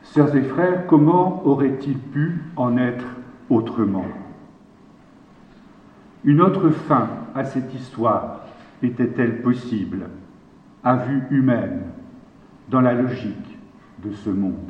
Sœurs et frères, comment aurait-il pu en être autrement? Une autre fin à cette histoire était-elle possible, à vue humaine, dans la logique de ce monde?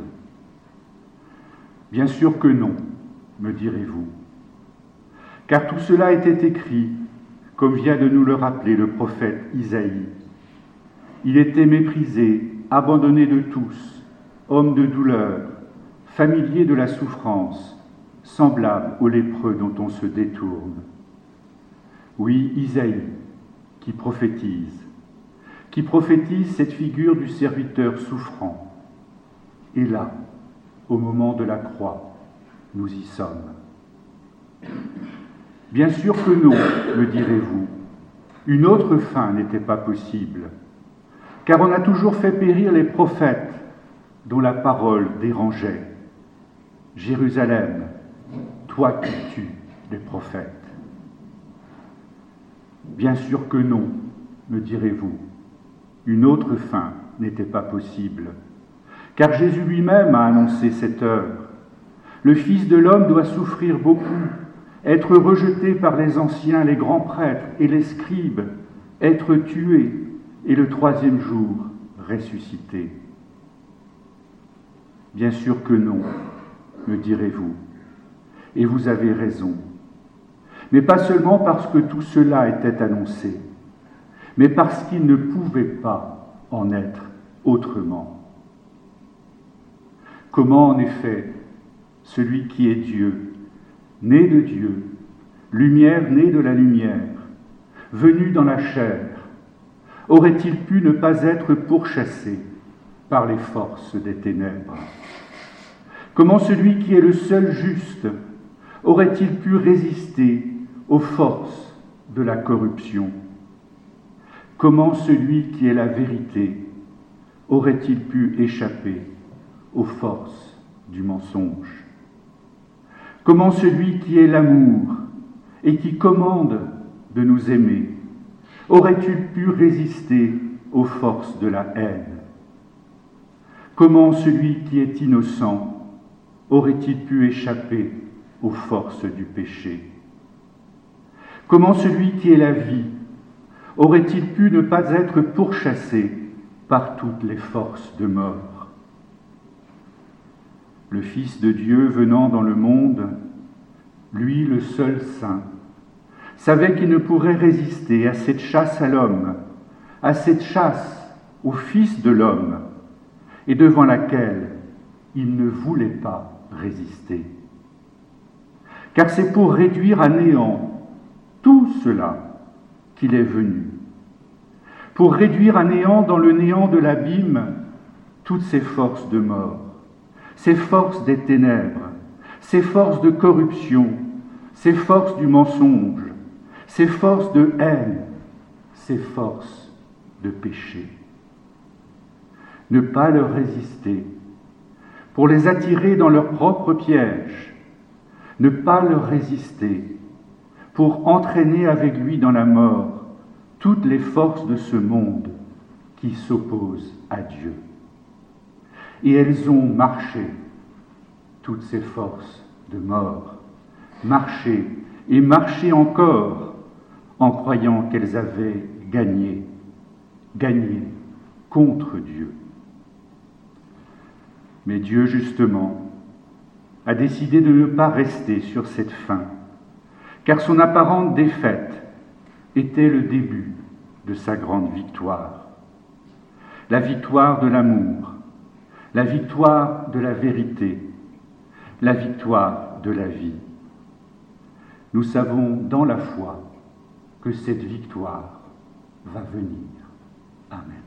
Bien sûr que non, me direz-vous, car tout cela était écrit, comme vient de nous le rappeler le prophète Isaïe. Il était méprisé, abandonné de tous, homme de douleur, familier de la souffrance, semblable au lépreux dont on se détourne. Oui, Isaïe, qui prophétise cette figure du serviteur souffrant. Et là, au moment de la croix, nous y sommes. Bien sûr que non, me direz-vous, une autre fin n'était pas possible, car on a toujours fait périr les prophètes dont la parole dérangeait. Jérusalem, toi qui tues les prophètes. Bien sûr que non, me direz-vous, une autre fin n'était pas possible, car Jésus lui-même a annoncé cette heure. Le Fils de l'homme doit souffrir beaucoup, être rejeté par les anciens, les grands prêtres et les scribes, être tué et le troisième jour ressuscité. Bien sûr que non, me direz-vous, et vous avez raison. Mais pas seulement parce que tout cela était annoncé, mais parce qu'il ne pouvait pas en être autrement. Comment en effet celui qui est Dieu, né de Dieu, lumière née de la lumière, venu dans la chair, aurait-il pu ne pas être pourchassé par les forces des ténèbres? Comment celui qui est le seul juste aurait-il pu résister aux forces de la corruption? Comment celui qui est la vérité aurait-il pu échapper aux forces du mensonge? Comment celui qui est l'amour et qui commande de nous aimer aurait-il pu résister aux forces de la haine? Comment celui qui est innocent aurait-il pu échapper aux forces du péché? Comment celui qui est la vie aurait-il pu ne pas être pourchassé par toutes les forces de mort? Le Fils de Dieu venant dans le monde, lui le seul saint, savait qu'il ne pourrait résister à cette chasse à l'homme, à cette chasse au Fils de l'homme, et devant laquelle il ne voulait pas résister. Car c'est pour réduire à néant tout cela qu'il est venu, pour réduire à néant dans le néant de l'abîme toutes ces forces de mort, ces forces des ténèbres, ces forces de corruption, ces forces du mensonge, ces forces de haine, ces forces de péché. Ne pas leur résister, pour les attirer dans leur propre piège, ne pas leur résister, pour entraîner avec lui dans la mort toutes les forces de ce monde qui s'opposent à Dieu. Et elles ont marché, toutes ces forces de mort, marché et marché encore en croyant qu'elles avaient gagné contre Dieu. Mais Dieu, justement, a décidé de ne pas rester sur cette fin, car son apparente défaite était le début de sa grande victoire. La victoire de l'amour, la victoire de la vérité, la victoire de la vie. Nous savons dans la foi que cette victoire va venir. Amen.